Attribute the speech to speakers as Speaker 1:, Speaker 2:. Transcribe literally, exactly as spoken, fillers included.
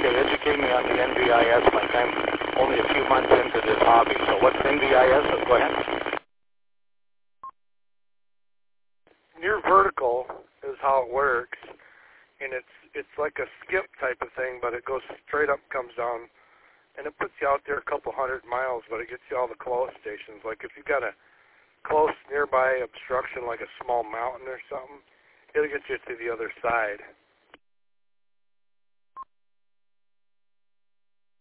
Speaker 1: Okay, educate me on the N V I S, Mike. I'm only a few months into this hobby. So what's N V I S? So go ahead.
Speaker 2: Near vertical is how it works, and it's it's like a skip type of thing, but it goes straight up, comes down, and it puts you out there a couple hundred miles, but it gets you all the close stations. Like if you got a close nearby obstruction, like a small mountain or something, it'll get you to the other side.